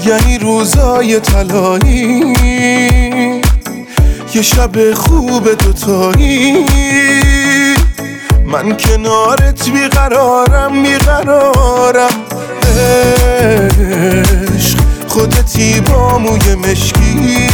یعنی روزای طلایی، یه شب خوب دوتایی. من کنارت بیقرارم بیقرارم، عشق خودتی با موی مشکی،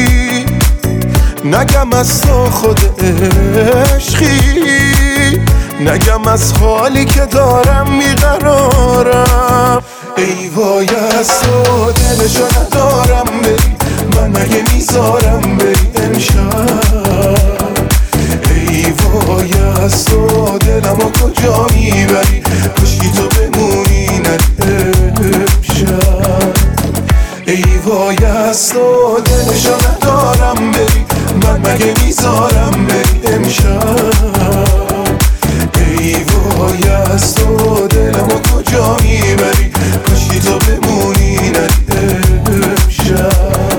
نگم از تو خود عشقی، نگم از حالی که دارم بیقرارم. ای وای از تو دلشو ندارم بری، من مگه میذارم بری امشب. ای وای از تو دلمو کجا میبری، کشکی تو بمونی نری امشب. ای وای از تو دلشو ندارم بری، من مگه میذارم بری امشب. ای وای از تو دلمو کجا میبری، کاشکی تو بمونی نری امشب.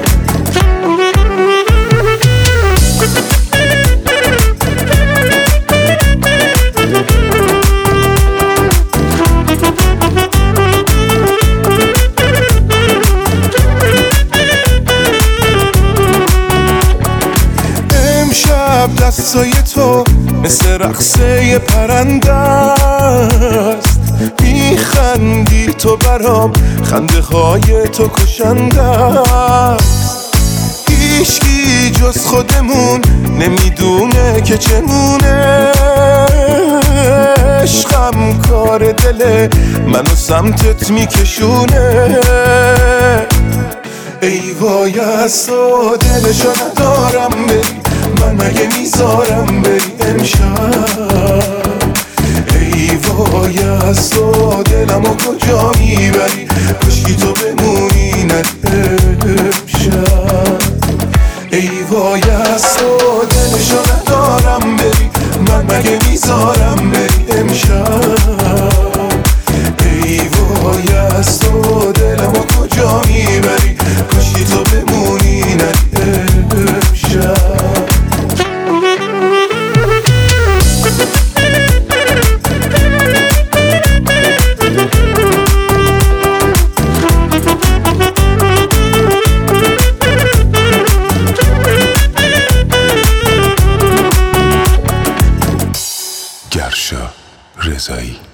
دستای تو مثل رقصه پرنده است، میخندی تو برام، خنده های تو کشنده است. هیچکی جز خودمون نمیدونه که چمونه، عشقم کار دل منو سمتت میکشونه. ای وای از تو دلشو ندارم بری، من مگه میذارم بری امشب. ای وای از تو دلمو کجا میبری، کاشکی تو بمونی نری امشب. ای وای از تو دلشو ندارم بری، من مگه میذارم بری امشب. ای وای از تو دلمو کجا میبری، کاشکی تو بمونی نری امشب. گرشا رضایی.